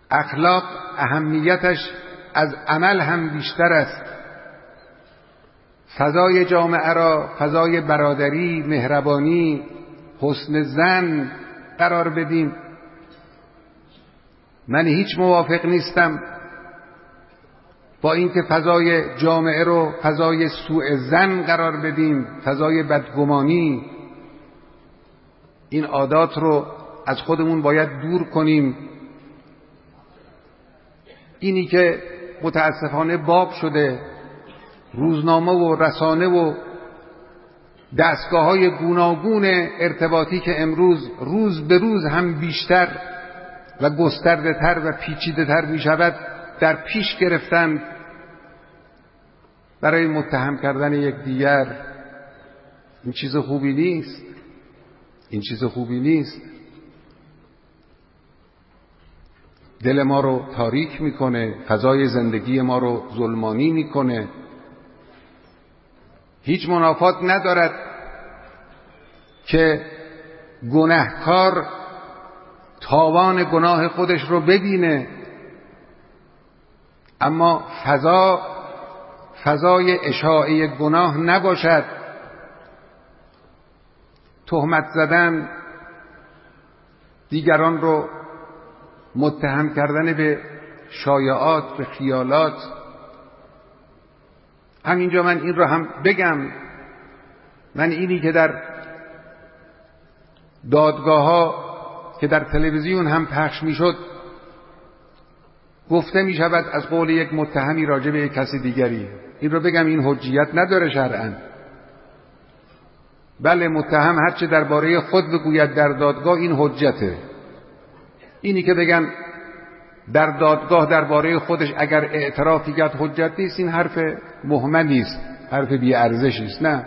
اخلاق اهمیتش از عمل هم بیشتر است. فضای جامعه را فضای برادری، مهربانی، حسن ظن قرار بدیم. من هیچ موافق نیستم با اینکه فضای جامعه رو فضای سوء ظن قرار بدیم، فضای بدگمانی. این عادات رو از خودمون باید دور کنیم. اینی که متاسفانه باب شده، روزنامه و رسانه و دستگاه‌های گوناگون ارتباطی که امروز روز به روز هم بیشتر و گسترده‌تر و پیچیده‌تر می‌شود، در پیش گرفتن برای متهم کردن یکدیگر. این چیز خوبی نیست. این چیز خوبی نیست. دل ما رو تاریک میکنه، فضای زندگی ما رو ظلمانی میکنه. هیچ منافات ندارد که گناهکار تاوان گناه خودش رو ببینه، اما فضای اشاعه گناه نباشد. تهمت زدن، دیگران رو متهم کردن به شایعات، به خیالات. همینجا من این رو هم بگم، من اینی که در دادگاه ها که در تلویزیون هم پخش میشد گفته می شود از قول یک متهمی راجع به یک کسی دیگری، این رو بگم این حجیت نداره شرعاً. بله، متهم هرچه درباره خود بگوید در دادگاه این حجته. اینی که بگن در دادگاه درباره خودش اگر اعترافی کرد حجت نیست، این حرف مهملی است، حرف بی ارزشی است. نه،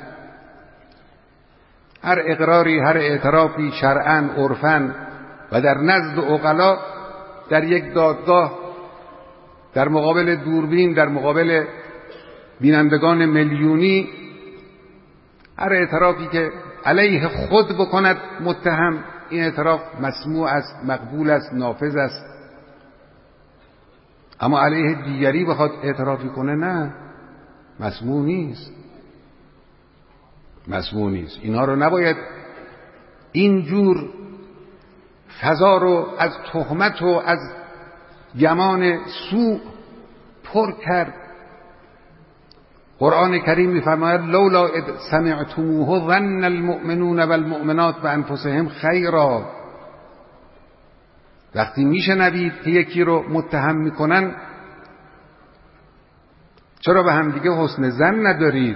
هر اقراری، هر اعترافی شرعاً، عرفاً و در نزد عقلا در یک دادگاه در مقابل دوربین، در مقابل بینندگان میلیونی، هر اعترافی که علیه خود بکند متهم، این اعتراف مسموع است، مقبول است، نافذ است. اما علیه دیگری بخواد اعترافی کنه، نه، مسموع نیست. مسموع نیست. اینا رو نباید اینجور فضا رو از تهمت و از گمان سوء پر کرد. قرآن کریم می‌فرماید لولا اذ سمعتموه ظن المؤمنون والمؤمنات بانفسهم خیرا. وقتی میشنوید که یکی رو متهم میکنن، چرا به هم دیگه حسن ظن ندارید؟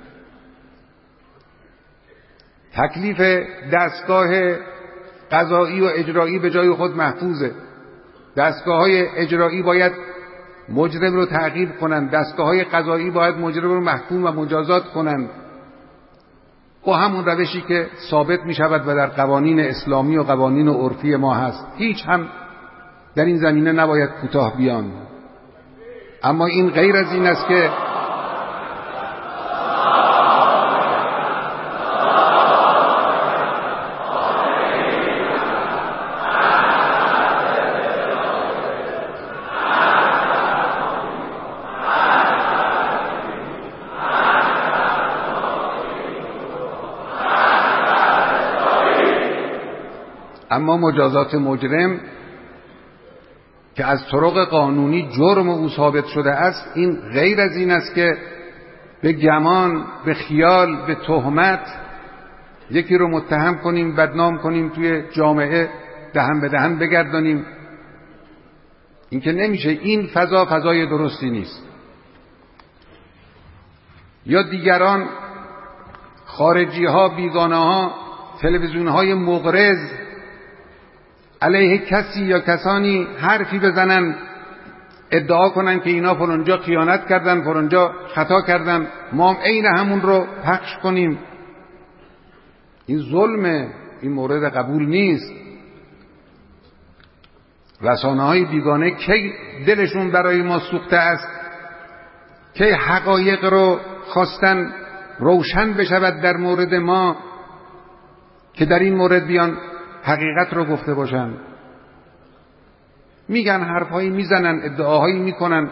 تکلیف دستگاه قضایی و اجرایی به جای خود محفوظه. دستگاه‌های اجرایی باید مجرم رو تعقیب کنند، دستگاه‌های قضایی باید مجرم رو محکوم و مجازات کنند با همون روشی که ثابت می شود و در قوانین اسلامی و قوانین عرفی ما هست. هیچ هم در این زمینه نباید کوتاه بیان. اما این غیر از این است که اما مجازات مجرم که از طرق قانونی جرم او ثابت شده است، این غیر از این است که به گمان، به خیال، به تهمت یکی رو متهم کنیم، بدنام کنیم، توی جامعه دهن به دهن بگردانیم. این که نمیشه. این فضای درستی نیست. یا دیگران، خارجی ها، بیگانه ها، تلویزیون های مغرض علیه کسی یا کسانی حرفی بزنن، ادعا کنن که اینا فلانجا خیانت کردن، فلانجا خطا کردن، ما هم عین همون رو پخش کنیم. این ظلمه، این مورد قبول نیست. رسانه‌های بیگانه کی دلشون برای ما سوخته است، کی حقایق رو خواستن روشن بشود در مورد ما که در این مورد بیان حقیقت رو گفته باشن. میگن، حرفهایی میزنن، ادعاهایی میکنن.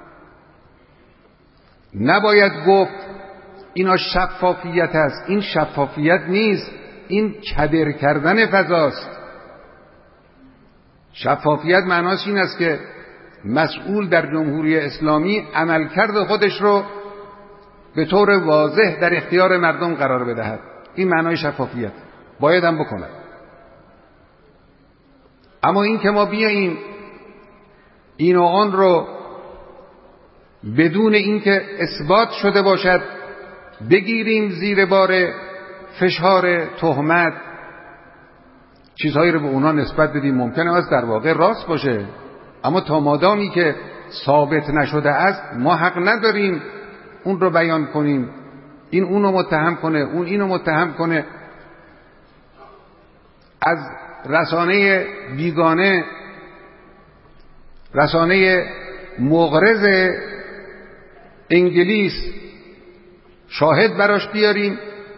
نباید گفت اینا شفافیت است. این شفافیت نیست، این کدر کردن فضاست. شفافیت معناش این است که مسئول در جمهوری اسلامی عملکرد خودش رو به طور واضح در اختیار مردم قرار بدهد. این معنای شفافیت باید هم بکنه. اما این که ما بیاییم این و آن رو بدون اینکه اثبات شده باشد بگیریم زیر بار فشار تهمت، چیزهایی رو به اونا نسبت بدیم، ممکنه از در واقع راست باشه، اما تا مادامی که ثابت نشده است ما حق نداریم اون رو بیان کنیم. این اونو متهم کنه، اون اینو متهم کنه. از رسانه بیگانه، رسانه مغرض انگلیس شاهد براش بیاریم،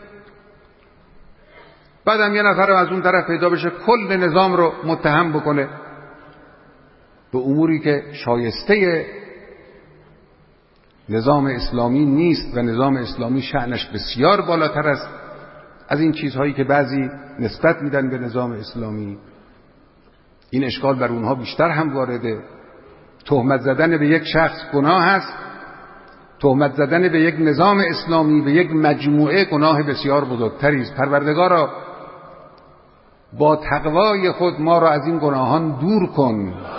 بعدم یه نفر از اون طرف پیدا بشه کل نظام رو متهم بکنه به اموری که شایسته نظام اسلامی نیست و نظام اسلامی شأنش بسیار بالاتر است از این چیزهایی که بعضی نسبت میدن به نظام اسلامی. این اشکال بر اونها بیشتر هم وارده. تهمت زدن به یک شخص گناه است، تهمت زدن به یک نظام اسلامی، به یک مجموعه، گناه بسیار بزرگتری است. پروردگارا با تقوای خود ما را از این گناهان دور کن.